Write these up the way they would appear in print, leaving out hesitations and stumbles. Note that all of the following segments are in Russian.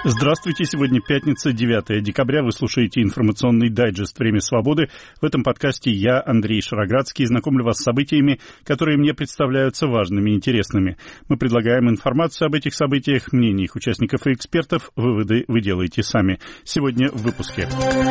Здравствуйте, сегодня пятница, 9 декабря. Вы слушаете информационный дайджест «Время свободы». В этом подкасте я, Андрей Шароградский, знакомлю вас с событиями, которые мне представляются важными и интересными. Мы предлагаем информацию об этих событиях, мнения их участников и экспертов. Выводы вы делаете сами. Сегодня в выпуске.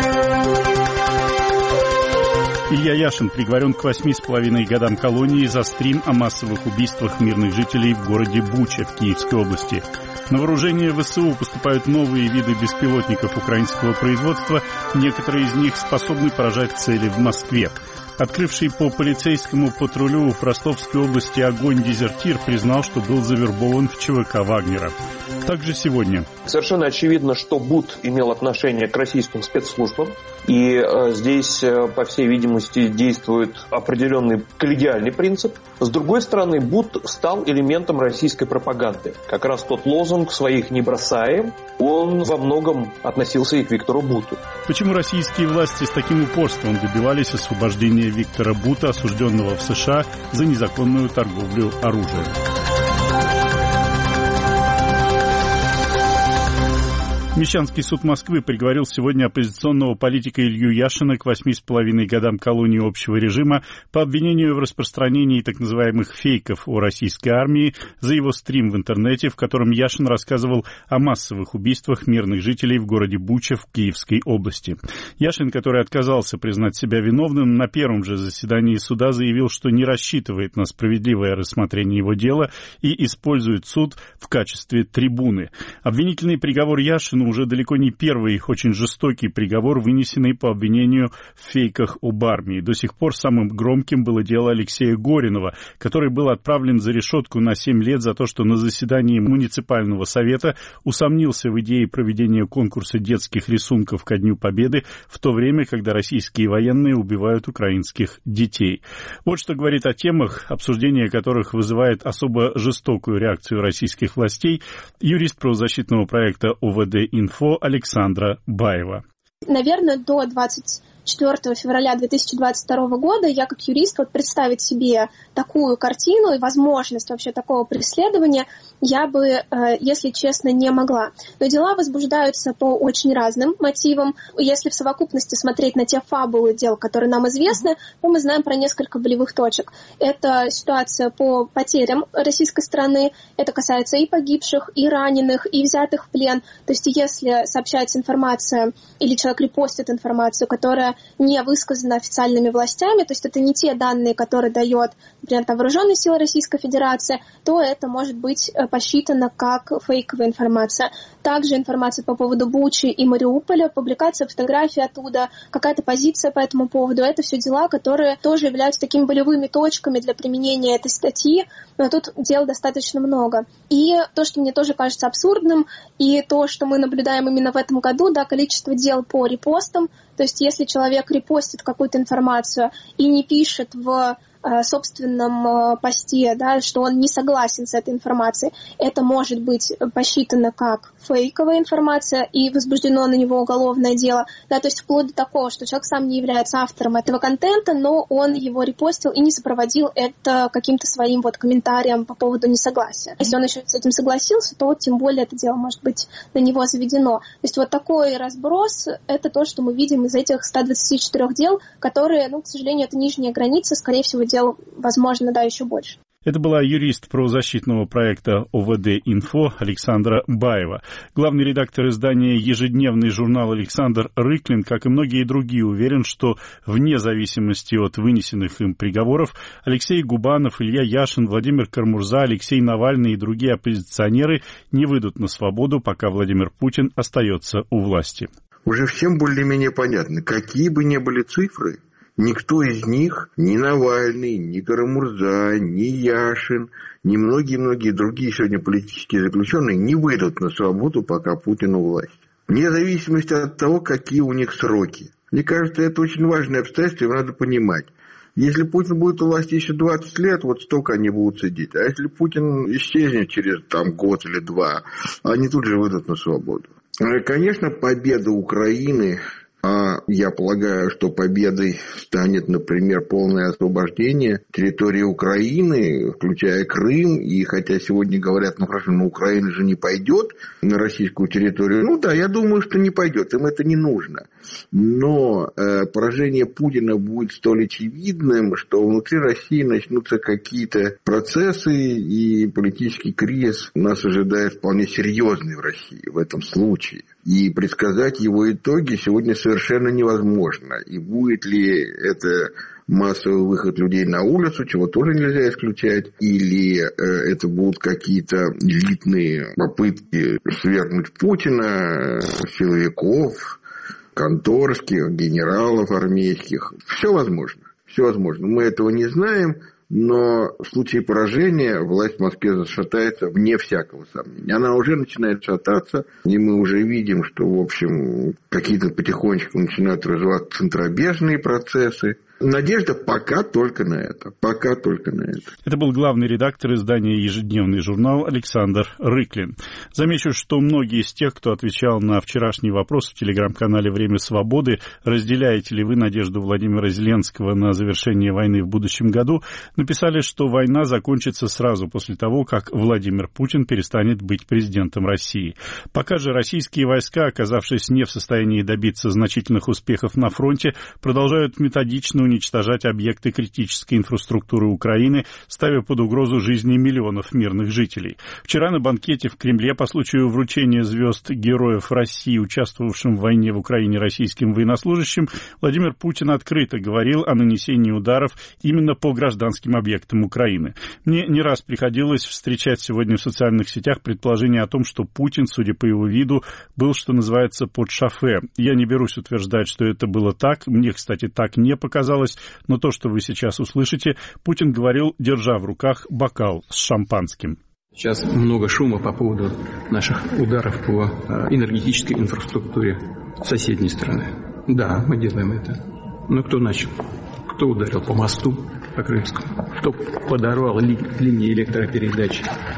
Илья Яшин приговорен к 8,5 годам колонии за стрим о массовых убийствах мирных жителей в городе Буча в Киевской области. На вооружение ВСУ поступают новые виды беспилотников украинского производства. Некоторые из них способны поражать цели в Москве. Открывший по полицейскому патрулю в Ростовской области огонь дезертир признал, что был завербован в ЧВК Вагнера. Также сегодня. Совершенно очевидно, что БУТ имел отношение к российским спецслужбам. И здесь, по всей видимости, действует определенный коллегиальный принцип. С другой стороны, БУТ стал элементом российской пропаганды. Как раз тот лозунг «своих не бросаем», он во многом относился и к Виктору Буту. Почему российские власти с таким упорством добивались освобождения Виктора Бута, осужденного в США за незаконную торговлю оружием? Мещанский суд Москвы приговорил сегодня оппозиционного политика Илью Яшина к 8,5 годам колонии общего режима по обвинению в распространении так называемых фейков о российской армии за его стрим в интернете, в котором Яшин рассказывал о массовых убийствах мирных жителей в городе Буча в Киевской области. Яшин, который отказался признать себя виновным, на первом же заседании суда заявил, что не рассчитывает на справедливое рассмотрение его дела и использует суд в качестве трибуны. Обвинительный приговор Яшину уже далеко не первый очень жестокий приговор, вынесенный по обвинению в фейках об армии. До сих пор самым громким было дело Алексея Горинова, который был отправлен за решетку на 7 лет за то, что на заседании муниципального совета усомнился в идее проведения конкурса детских рисунков ко Дню Победы в то время, когда российские военные убивают украинских детей. Вот что говорит о темах, обсуждение которых вызывает особо жестокую реакцию российских властей, юрист правозащитного проекта ОВД-Инфо Александра Баева. Наверное, до 24 февраля 2022 года я как юрист представить себе такую картину и возможность вообще такого преследования я бы, если честно, не могла. Но дела возбуждаются по очень разным мотивам. Если в совокупности смотреть на те фабулы дел, которые нам известны, то мы знаем про несколько болевых точек. Это ситуация по потерям российской стороны, это касается и погибших, и раненых, и взятых в плен. То есть если сообщается информация или человек репостит информацию, которая не высказана официальными властями, то есть это не те данные, которые дает, например, вооруженные силы Российской Федерации, то это может быть посчитано как фейковая информация. Также информация по поводу Бучи и Мариуполя, публикация фотографий оттуда, какая-то позиция по этому поводу. Это все дела, которые тоже являются такими болевыми точками для применения этой статьи, но тут дел достаточно много. И то, что мне тоже кажется абсурдным, и то, что мы наблюдаем именно в этом году, да, количество дел по репостам, то есть если человек репостит какую-то информацию и не пишет в собственном посте, да, что он не согласен с этой информацией, это может быть посчитано как фейковая информация и возбуждено на него уголовное дело. Да, то есть вплоть до такого, что человек сам не является автором этого контента, но он его репостил и не сопроводил это каким-то своим комментарием по поводу несогласия. Если он еще с этим согласился, то тем более это дело может быть на него заведено. То есть такой разброс — это то, что мы видим из этих 124 дел, которые, к сожалению, это нижняя граница, скорее всего, дел, возможно, да, еще больше. Это была юрист правозащитного проекта ОВД-Инфо Александра Баева. Главный редактор издания «Ежедневный журнал» Александр Рыклин, как и многие другие, уверен, что вне зависимости от вынесенных им приговоров Алексей Губанов, Илья Яшин, Владимир Кармурза, Алексей Навальный и другие оппозиционеры не выйдут на свободу, пока Владимир Путин остается у власти. Уже всем более-менее понятно, какие бы ни были цифры, никто из них, ни Навальный, ни Карамурза, ни Яшин, ни многие-многие другие сегодня политические заключенные не выйдут на свободу, пока Путин у власти. Вне зависимости от того, какие у них сроки. Мне кажется, это очень важное обстоятельство, его надо понимать. Если Путин будет у власти еще 20 лет, столько они будут сидеть. А если Путин исчезнет через год или два, они тут же выйдут на свободу. Конечно, победа Украины А я полагаю, что победой станет, например, полное освобождение территории Украины, включая Крым. И хотя сегодня говорят, Украина же не пойдет на российскую территорию. Я думаю, что не пойдет, им это не нужно. Но поражение Путина будет столь очевидным, что внутри России начнутся какие-то процессы, и политический кризис нас ожидает вполне серьезный в России в этом случае. И предсказать его итоги сегодня совершенно невозможно. И будет ли это массовый выход людей на улицу, чего тоже нельзя исключать, или это будут какие-то элитные попытки свергнуть Путина, силовиков, конторских, генералов армейских. Все возможно. Все возможно. Мы этого не знаем. Но в случае поражения власть в Москве зашатается вне всякого сомнения. Она уже начинает шататься, и мы уже видим, что, в общем, какие-то потихонечку начинают развиваться центробежные процессы. Надежда пока только на это. Пока только на это. Это был главный редактор издания «Ежедневный журнал» Александр Рыклин. Замечу, что многие из тех, кто отвечал на вчерашний вопрос в телеграм-канале «Время свободы», разделяете ли вы надежду Владимира Зеленского на завершение войны в будущем году, написали, что война закончится сразу после того, как Владимир Путин перестанет быть президентом России. Пока же российские войска, оказавшись не в состоянии добиться значительных успехов на фронте, продолжают методично уничтожать объекты критической инфраструктуры Украины, ставя под угрозу жизни миллионов мирных жителей. Вчера на банкете в Кремле по случаю вручения звезд Героев России, участвовавшим в войне в Украине российским военнослужащим, Владимир Путин открыто говорил о нанесении ударов именно по гражданским объектам Украины. Мне не раз приходилось встречать сегодня в социальных сетях предположение о том, что Путин, судя по его виду, был, что называется, под шофе. Я не берусь утверждать, что это было так. Мне, кстати, так не показалось. Но то, что вы сейчас услышите, Путин говорил, держа в руках бокал с шампанским. Сейчас много шума по поводу наших ударов по энергетической инфраструктуре соседней страны. Да, мы делаем это. Но кто начал? Кто ударил по мосту, по Крымскому? Кто подорвал линии электропередач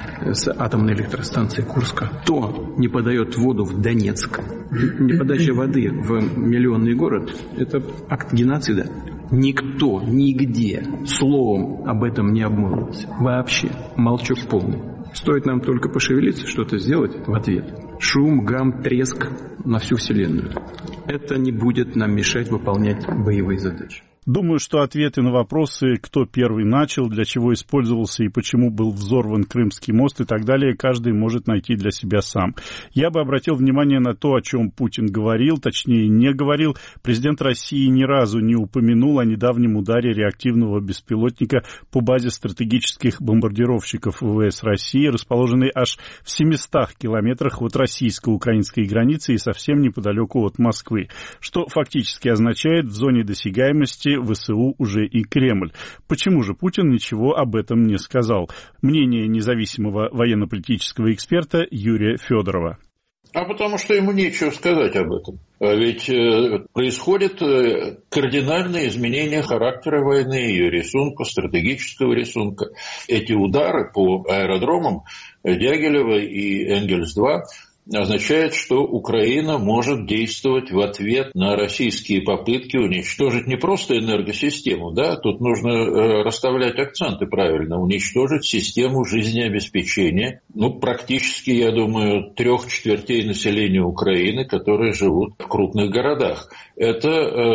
с атомной электростанции Курска? Кто не подает воду в Донецк? Неподача воды в миллионный город – это акт геноцида. Никто, нигде словом об этом не обмолвился. Вообще. Молчок полный. Стоит нам только пошевелиться, что-то сделать в ответ. Шум, гам, треск на всю Вселенную. Это не будет нам мешать выполнять боевые задачи. Думаю, что ответы на вопросы, кто первый начал, для чего использовался и почему был взорван Крымский мост и так далее, каждый может найти для себя сам. Я бы обратил внимание на то, о чем Путин говорил, точнее не говорил. Президент России ни разу не упомянул о недавнем ударе реактивного беспилотника по базе стратегических бомбардировщиков ВВС России, расположенной аж в 700 километрах от российско-украинской границы и совсем неподалеку от Москвы, что фактически означает в зоне досягаемости ВСУ уже и Кремль. Почему же Путин ничего об этом не сказал? Мнение независимого военно-политического эксперта Юрия Федорова. А потому что ему нечего сказать об этом. Ведь происходит кардинальное изменение характера войны, ее рисунка, стратегического рисунка. Эти удары по аэродромам Дягилева и Энгельс-2 означает, что Украина может действовать в ответ на российские попытки уничтожить не просто энергосистему, да, тут нужно расставлять акценты правильно, уничтожить систему жизнеобеспечения, практически, я думаю, 3/4 населения Украины, которые живут в крупных городах. Это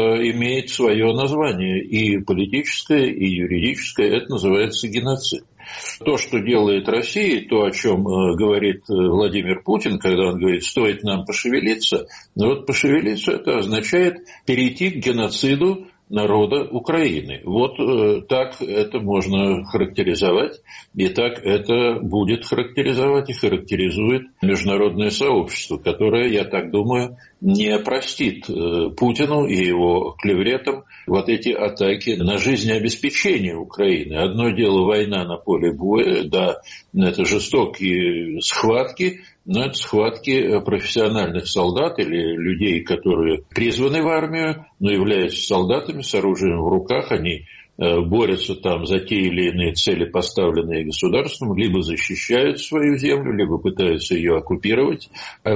имеет свое название, и политическое, и юридическое, это называется геноцид. То, что делает Россия, то, о чем говорит Владимир Путин, когда он говорит, стоит нам пошевелиться, пошевелиться это означает перейти к геноциду народа Украины. Так это можно характеризовать, и так это будет характеризовать и характеризует международное сообщество, которое, я так думаю, не простит Путину и его клевретам эти атаки на жизнеобеспечение Украины. Одно дело война на поле боя, да, это жестокие схватки, но это схватки профессиональных солдат или людей, которые призваны в армию, но являются солдатами с оружием в руках, они борются там за те или иные цели, поставленные государством, либо защищают свою землю, либо пытаются ее оккупировать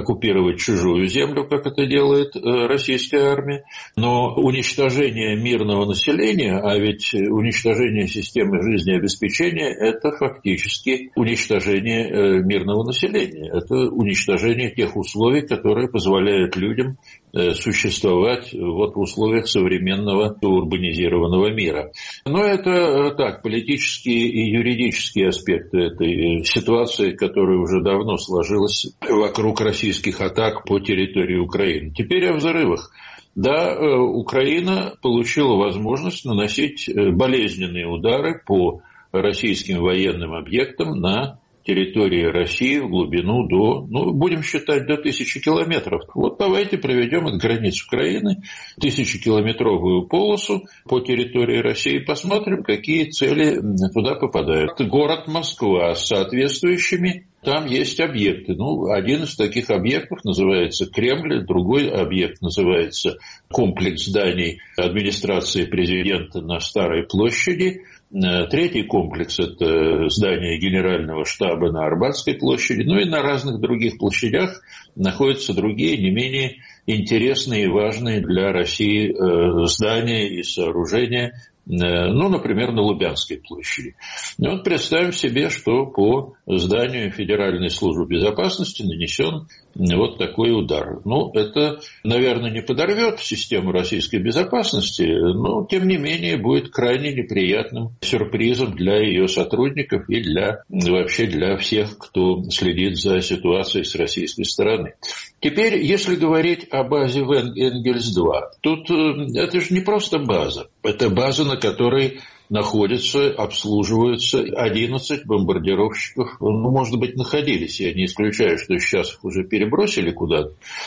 чужую землю, как это делает российская армия. Но уничтожение мирного населения, а ведь уничтожение системы жизнеобеспечения – это фактически уничтожение мирного населения, это уничтожение тех условий, которые позволяют людям существовать вот в условиях современного урбанизированного мира. Но это так, политические и юридические аспекты этой ситуации, которая уже давно сложилась вокруг российских атак по территории Украины. Теперь о взрывах. Да, Украина получила возможность наносить болезненные удары по российским военным объектам на территории России в глубину до, будем считать, до 1000 километров. Вот давайте проведем от границ Украины 1000-километровую полосу по территории России и посмотрим, какие цели туда попадают. Город Москва с соответствующими, там есть объекты. Один из таких объектов называется Кремль, другой объект называется комплекс зданий администрации президента на Старой площади. Третий комплекс – это здание Генерального штаба на Арбатской площади. И на разных других площадях находятся другие, не менее интересные и важные для России здания и сооружения, например, на Лубянской площади. Вот представим себе, что по зданию Федеральной службы безопасности нанесен вот такой удар. Это, наверное, не подорвет систему российской безопасности, но, тем не менее, будет крайне неприятным сюрпризом для ее сотрудников и вообще для всех, кто следит за ситуацией с российской стороны. Теперь, если говорить о базе Энгельс-2, тут это же не просто база. Это база, на которой находятся, обслуживаются 11 бомбардировщиков, может быть, находились, я не исключаю, что сейчас их уже перебросили куда-то,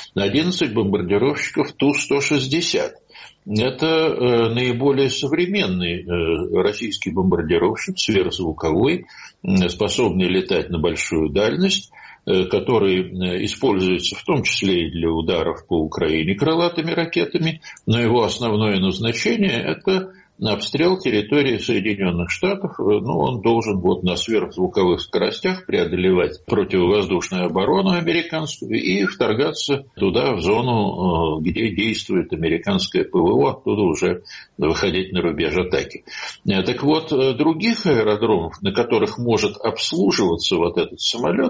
11 бомбардировщиков Ту-160. Это наиболее современный российский бомбардировщик, сверхзвуковой, способный летать на большую дальность, который используется в том числе и для ударов по Украине крылатыми ракетами, но его основное назначение – это обстрел территории Соединенных Штатов. Он должен на сверхзвуковых скоростях преодолевать противовоздушную оборону американскую и вторгаться туда, в зону, где действует американское ПВО, оттуда уже выходить на рубеж атаки. Так вот, других аэродромов, на которых может обслуживаться вот этот самолет,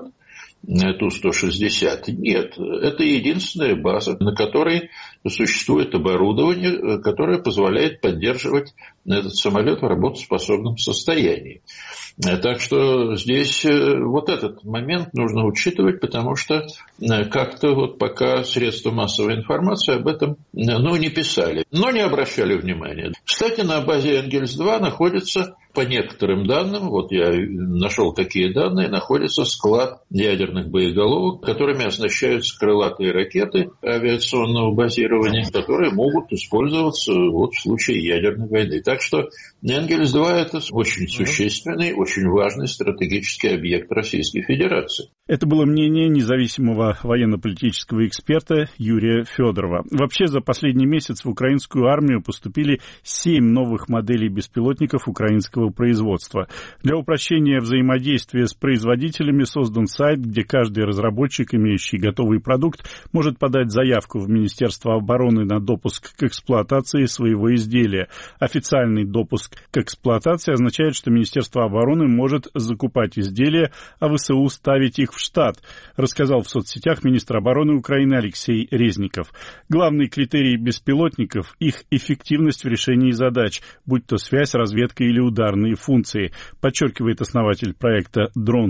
Ту-160, нет. Это единственная база, на которой существует оборудование, которое позволяет поддерживать этот самолет в работоспособном состоянии. Так что здесь вот этот момент нужно учитывать, потому что как-то пока средства массовой информации об этом не писали, но не обращали внимания. Кстати, на базе Энгельс-2 находится, по некоторым данным, я нашел такие данные, находится склад ядерных боеголовок, которыми оснащаются крылатые ракеты авиационного базирования, которые могут использоваться в случае ядерной войны. Так что Энгельс-2 – это очень существенный, очень важный стратегический объект Российской Федерации. Это было мнение независимого военно-политического эксперта Юрия Федорова. Вообще, за последний месяц в украинскую армию поступили 7 новых моделей беспилотников украинского производства. Для упрощения взаимодействия с производителями создан сайт, где каждый разработчик, имеющий готовый продукт, может подать заявку в Министерство обороны на допуск к эксплуатации своего изделия. Официальный допуск к эксплуатации означает, что Министерство обороны может закупать изделия, а ВСУ ставить их в штат, рассказал в соцсетях министр обороны Украины Алексей Резников. Главный критерий беспилотников – их эффективность в решении задач, будь то связь, разведка или ударные функции, подчеркивает основатель проекта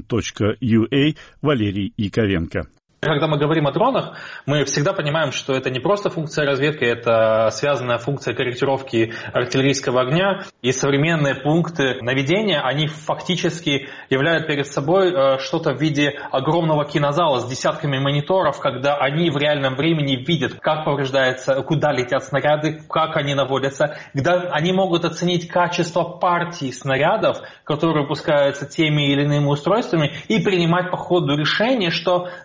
Drone.ua Валерий Яковенко. Когда мы говорим о дронах, мы всегда понимаем, что это не просто функция разведки, это связанная функция корректировки артиллерийского огня. И современные пункты наведения, они фактически являют перед собой что-то в виде огромного кинозала с десятками мониторов, когда они в реальном времени видят, как повреждается, куда летят снаряды, как они наводятся, когда они могут оценить качество партий снарядов, которые выпускаются теми или иными устройствами, и принимать по ходу решение, что необходимо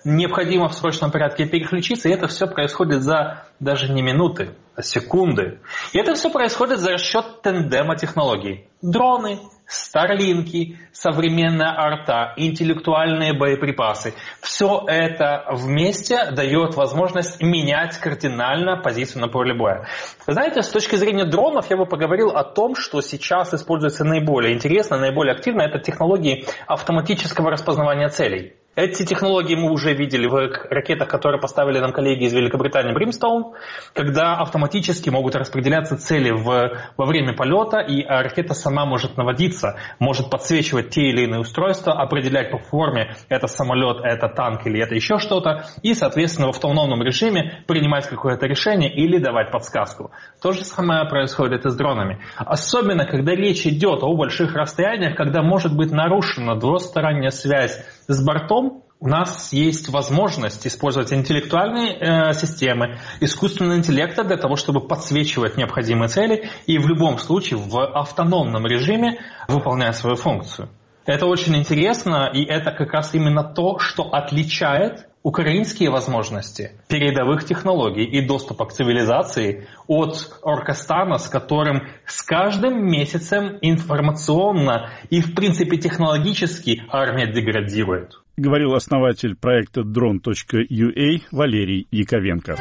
необходимо в срочном порядке переключиться, и это все происходит за даже не минуты, а секунды. И это все происходит за счет тандема технологий. Дроны, старлинки, современная арта, интеллектуальные боеприпасы. Все это вместе дает возможность менять кардинально позицию на поле боя. Вы знаете, с точки зрения дронов я бы поговорил о том, что сейчас используется наиболее интересно, наиболее активно. Это технологии автоматического распознавания целей. Эти технологии мы уже видели в ракетах, которые поставили нам коллеги из Великобритании Brimstone, когда автоматически могут распределяться цели во время полета, и ракета сама может наводиться, может подсвечивать те или иные устройства, определять по форме, это самолет, это танк или это еще что-то, и, соответственно, в автономном режиме принимать какое-то решение или давать подсказку. То же самое происходит и с дронами. Особенно, когда речь идет о больших расстояниях, когда может быть нарушена двусторонняя связь с бортом, у нас есть возможность использовать интеллектуальные системы, искусственный интеллект для того, чтобы подсвечивать необходимые цели и в любом случае в автономном режиме выполнять свою функцию. Это очень интересно, и это как раз именно то, что отличает украинские возможности передовых технологий и доступа к цивилизации от Оркостана, с которым с каждым месяцем информационно и, в принципе, технологически армия деградирует. Говорил основатель проекта Drone.ua Валерий Яковенко.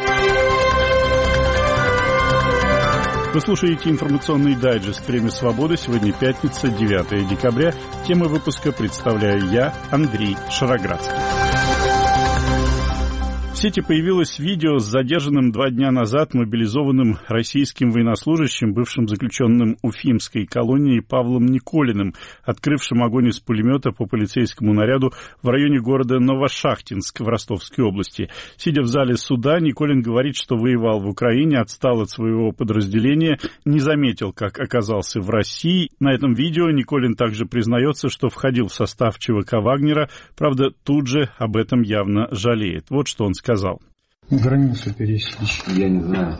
Вы слушаете информационный дайджест «Время свободы». Сегодня пятница, 9 декабря. Темы выпуска представляю я, Андрей Шароградский. В сети появилось видео с задержанным 2 дня назад мобилизованным российским военнослужащим, бывшим заключенным Уфимской колонии Павлом Николиным, открывшим огонь из пулемета по полицейскому наряду в районе города Новошахтинск в Ростовской области. Сидя в зале суда, Николин говорит, что воевал в Украине, отстал от своего подразделения, не заметил, как оказался в России. На этом видео Николин также признается, что входил в состав ЧВК Вагнера, правда, тут же об этом явно жалеет. Вот что он сказал. Границу пересечь. Я не знаю.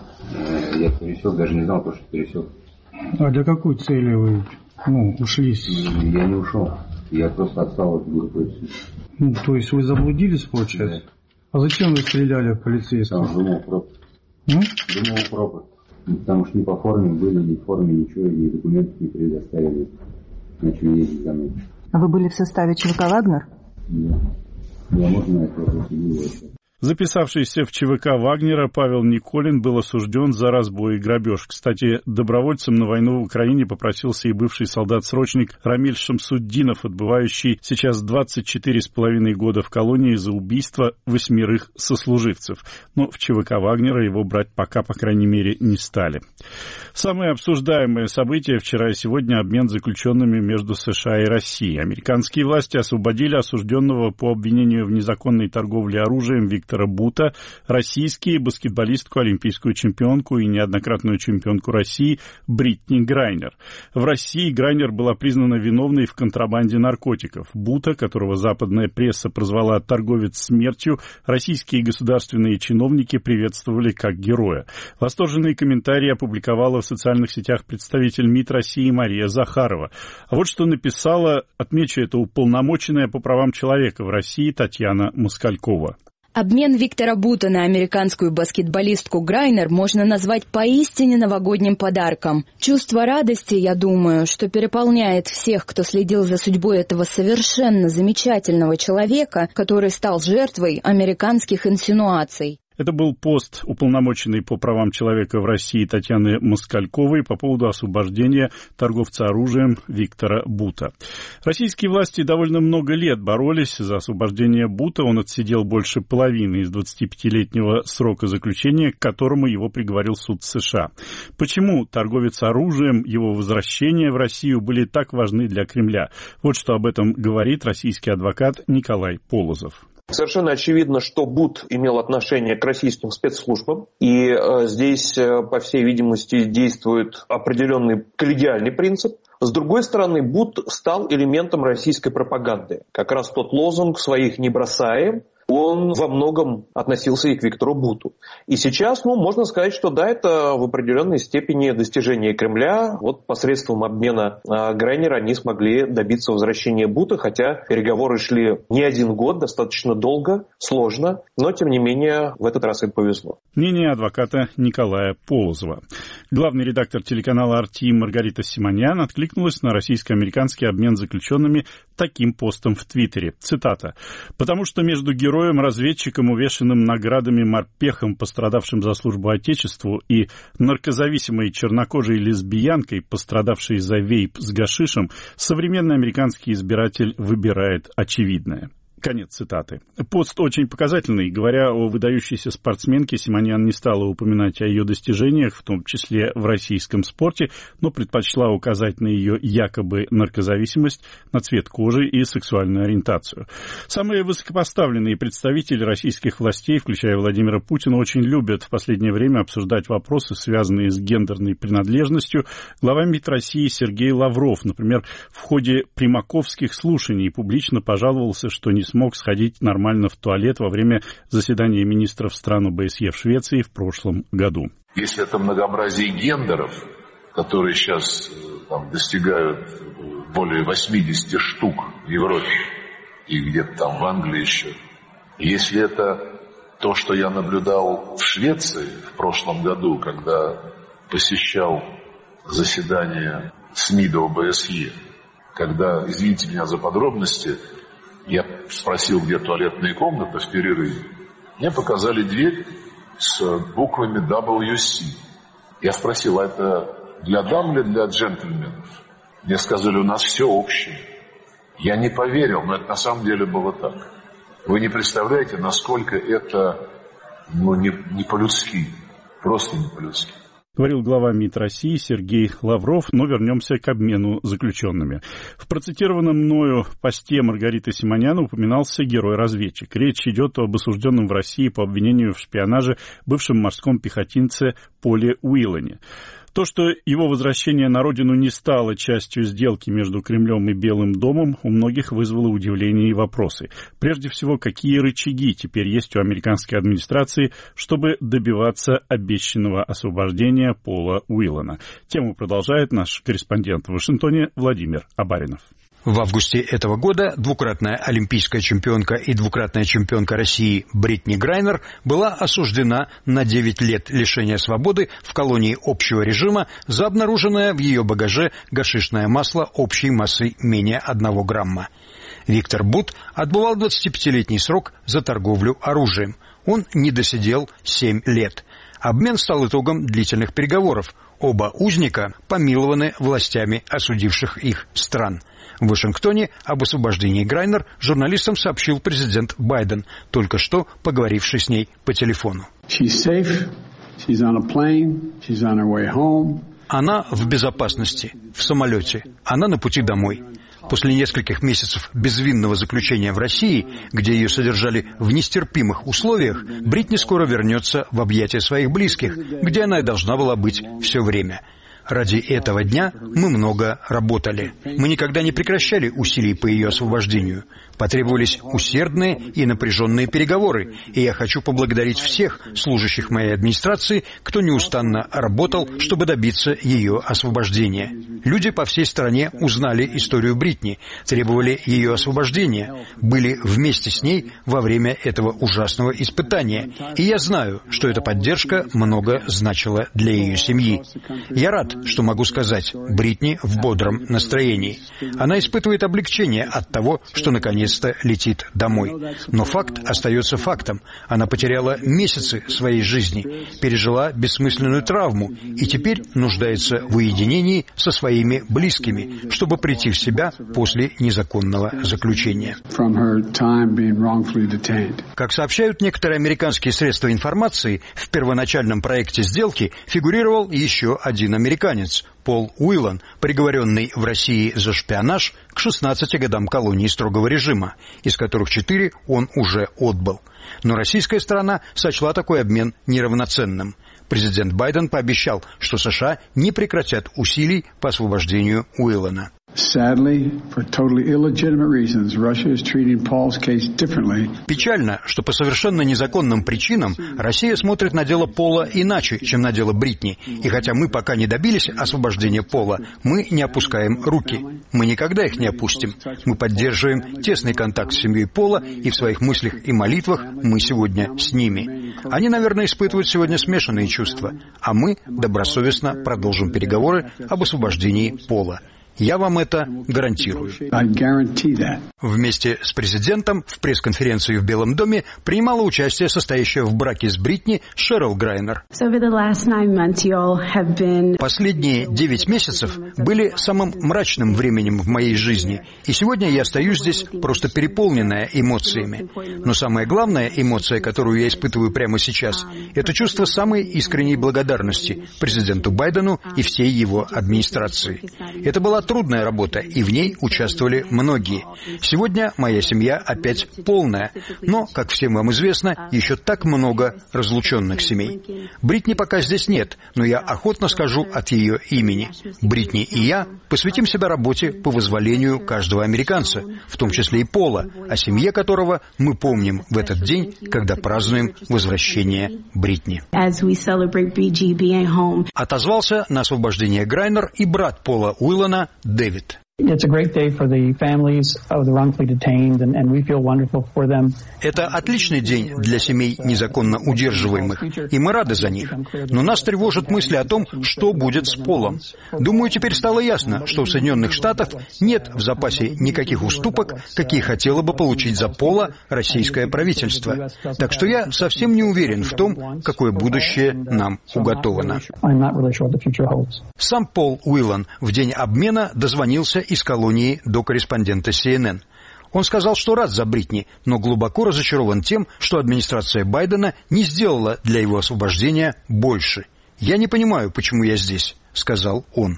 Я пересек, даже не знал, что пересек. А для какой цели вы ушли? Я не ушел. Я просто отстал от группы. То есть вы заблудились, получается? Да. А зачем вы стреляли в полицейского? Думал пропуск. Думал пропуск. Потому что ни по форме были, ни в форме ничего, ни документов не предоставили. Начали ездить за мной. А вы были в составе ЧВК «Вагнер»? Да. Я можно это вопрос. Записавшийся в ЧВК Вагнера Павел Николин был осужден за разбой и грабеж. Кстати, добровольцем на войну в Украине попросился и бывший солдат-срочник Рамиль Шамсуддинов, отбывающий сейчас 24,5 года в колонии за убийство 8 сослуживцев. Но в ЧВК Вагнера его брать пока, по крайней мере, не стали. Самое обсуждаемое событие вчера и сегодня — обмен заключенными между США и Россией. Американские власти освободили осужденного по обвинению в незаконной торговле оружием Виктора Бута, российский баскетболистку, олимпийскую чемпионку и неоднократную чемпионку России Бритни Грайнер. В России Грайнер была признана виновной в контрабанде наркотиков. Бута, которого западная пресса прозвала «торговец смертью», российские государственные чиновники приветствовали как героя. Восторженные комментарии опубликовала в социальных сетях представитель МИД России Мария Захарова. А вот что написала, отмечу это, уполномоченная по правам человека в России Татьяна Москалькова. Обмен Виктора Бута на американскую баскетболистку Грайнер можно назвать поистине новогодним подарком. Чувство радости, я думаю, что переполняет всех, кто следил за судьбой этого совершенно замечательного человека, который стал жертвой американских инсинуаций. Это был пост уполномоченной по правам человека в России Татьяны Москальковой по поводу освобождения торговца оружием Виктора Бута. Российские власти довольно много лет боролись за освобождение Бута. Он отсидел больше половины из 25-летнего срока заключения, к которому его приговорил суд США. Почему торговец оружием, его возвращение в Россию были так важны для Кремля? Вот что об этом говорит российский адвокат Николай Полозов. Совершенно очевидно, что Бут имел отношение к российским спецслужбам, и здесь, по всей видимости, действует определенный коллегиальный принцип. С другой стороны, Бут стал элементом российской пропаганды. Как раз тот лозунг «своих не бросаем», он во многом относился и к Виктору Буту. И сейчас, можно сказать, что да, это в определенной степени достижение Кремля. Вот посредством обмена Грайнера они смогли добиться возвращения Бута, хотя переговоры шли не один год, достаточно долго, сложно, но тем не менее в этот раз им повезло. Мнение адвоката Николая Полозова. Главный редактор телеканала RT Маргарита Симоньян откликнулась на российско-американский обмен заключенными таким постом в Твиттере. Цитата. «Потому что между героем-разведчиком, увешанным наградами морпехом, пострадавшим за службу Отечеству, и наркозависимой чернокожей лесбиянкой, пострадавшей за вейп с гашишем, современный американский избиратель выбирает очевидное». Конец цитаты. Пост очень показательный. Говоря о выдающейся спортсменке, Симоньян не стала упоминать о ее достижениях, в том числе в российском спорте, но предпочла указать на ее якобы наркозависимость, на цвет кожи и сексуальную ориентацию. Самые высокопоставленные представители российских властей, включая Владимира Путина, очень любят в последнее время обсуждать вопросы, связанные с гендерной принадлежностью. Глава МИД России Сергей Лавров, например, в ходе примаковских слушаний публично пожаловался, что не смог сходить нормально в туалет во время заседания министров стран ОБСЕ в Швеции в прошлом году. Если это многообразие гендеров, которые сейчас достигают более 80 штук в Европе и где-то там в Англии еще, если это то, что я наблюдал в Швеции в прошлом году, когда посещал заседание СМИ ОБСЕ, когда, извините меня за подробности, я спросил, где туалетная комната в перерыве. Мне показали дверь с буквами WC. Я спросил, а это для дам или для джентльменов? Мне сказали, у нас все общее. Я не поверил, но это на самом деле было так. Вы не представляете, насколько это не по-людски. Просто не по-людски. Говорил глава МИД России Сергей Лавров, но вернемся к обмену заключенными. В процитированном мною посте Маргариты Симоньян упоминался герой-разведчик. Речь идет об осужденном в России по обвинению в шпионаже бывшем морском пехотинце Поле Уиллане. То, что его возвращение на родину не стало частью сделки между Кремлем и Белым домом, у многих вызвало удивление и вопросы. Прежде всего, какие рычаги теперь есть у американской администрации, чтобы добиваться обещанного освобождения Пола Уиллана? Тему продолжает наш корреспондент в Вашингтоне Владимир Абаринов. В августе этого года двукратная олимпийская чемпионка и двукратная чемпионка России Бритни Грайнер была осуждена на 9 лет лишения свободы в колонии общего режима за обнаруженное в ее багаже гашишное масло общей массой менее 1 грамма. Виктор Бут отбывал 25-летний срок за торговлю оружием. Он не досидел 7 лет. Обмен стал итогом длительных переговоров. Оба узника помилованы властями осудивших их стран. В Вашингтоне об освобождении Грайнер журналистам сообщил президент Байден, только что поговоривший с ней по телефону. Она в безопасности, в самолете. Она на пути домой. После нескольких месяцев безвинного заключения в России, где ее содержали в нестерпимых условиях, Бритни скоро вернется в объятия своих близких, где она и должна была быть все время. Ради этого дня мы много работали. Мы никогда не прекращали усилий по ее освобождению. Потребовались усердные и напряженные переговоры, и я хочу поблагодарить всех служащих моей администрации, кто неустанно работал, чтобы добиться ее освобождения. Люди по всей стране узнали историю Бритни, требовали ее освобождения, были вместе с ней во время этого ужасного испытания, и я знаю, что эта поддержка много значила для ее семьи. Я рад, что могу сказать, Бритни в бодром настроении. Она испытывает облегчение от того, что наконец-то летит домой. Но факт остается фактом. Она потеряла месяцы своей жизни, пережила бессмысленную травму и теперь нуждается в уединении со своими близкими, чтобы прийти в себя после незаконного заключения. Как сообщают некоторые американские средства информации, в первоначальном проекте сделки фигурировал еще один американец – Пол Уиллан, приговоренный в России за шпионаж к 16 годам колонии строгого режима, из которых 4 он уже отбыл. Но российская сторона сочла такой обмен неравноценным. Президент Байден пообещал, что США не прекратят усилий по освобождению Уиллана. Печально, что по совершенно незаконным причинам Россия смотрит на дело Пола иначе, чем на дело Бритни. И хотя мы пока не добились освобождения Пола, мы не опускаем руки. Мы никогда их не опустим. Мы поддерживаем тесный контакт с семьей Пола, и в своих мыслях и молитвах мы сегодня с ними. Они, наверное, испытывают сегодня смешанные чувства, а мы добросовестно продолжим переговоры об освобождении Пола. Я вам это гарантирую. Вместе с президентом в пресс-конференции в Белом доме принимала участие состоящая в браке с Бритни Шерил Грайнер. Последние 9 месяцев были самым мрачным временем в моей жизни, и сегодня я стою здесь просто переполненная эмоциями. Но самая главная эмоция, которую я испытываю прямо сейчас, это чувство самой искренней благодарности президенту Байдену и всей его администрации. Это была трудная работа, и в ней участвовали многие. Сегодня моя семья опять полная, но, как всем вам известно, еще так много разлученных семей. Бритни пока здесь нет, но я охотно скажу от ее имени. Бритни и я посвятим себя работе по вызволению каждого американца, в том числе и Пола, о семье которого мы помним в этот день, когда празднуем возвращение Бритни. Отозвался на освобождение Грайнер и брат Пола Уиллана Дэвид. Это отличный день для семей незаконно удерживаемых, и мы рады за них. Но нас тревожат мысли о том, что будет с Полом. Думаю, теперь стало ясно, что у Соединенных Штатов нет в запасе никаких уступок, какие хотело бы получить за Пола российское правительство. Так что я совсем не уверен в том, какое будущее нам уготовано. Сам Пол Уиллан в день обмена дозвонился из колонии до корреспондента CNN. Он сказал, что рад за Бритни, но глубоко разочарован тем, что администрация Байдена не сделала для его освобождения больше. «Я не понимаю, почему я здесь», — сказал он.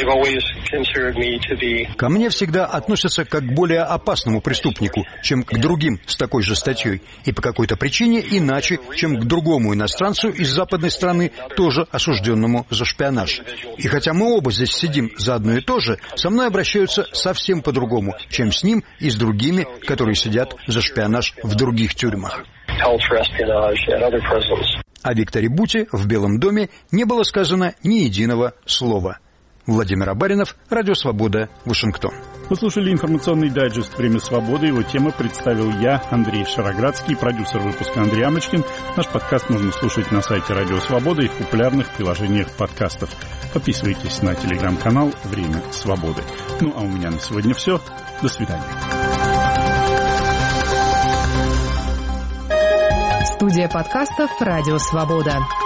Ко мне всегда относятся как к более опасному преступнику, чем к другим с такой же статьей, и по какой-то причине иначе, чем к другому иностранцу из западной страны, тоже осужденному за шпионаж. И хотя мы оба здесь сидим за одно и то же, со мной обращаются совсем по-другому, чем с ним и с другими, которые сидят за шпионаж в других тюрьмах. О Викторе Буте в Белом доме не было сказано ни единого слова. Владимир Абаринов, Радио Свобода, Вашингтон. Вы слушали информационный дайджест «Время свободы». Его тему представил я, Андрей Шароградский, продюсер выпуска Андрей Амочкин. Наш подкаст можно слушать на сайте Радио Свобода и в популярных приложениях подкастов. Подписывайтесь на телеграм-канал «Время свободы». Ну а у меня на сегодня все. До свидания. Студия подкастов «Радио Свобода».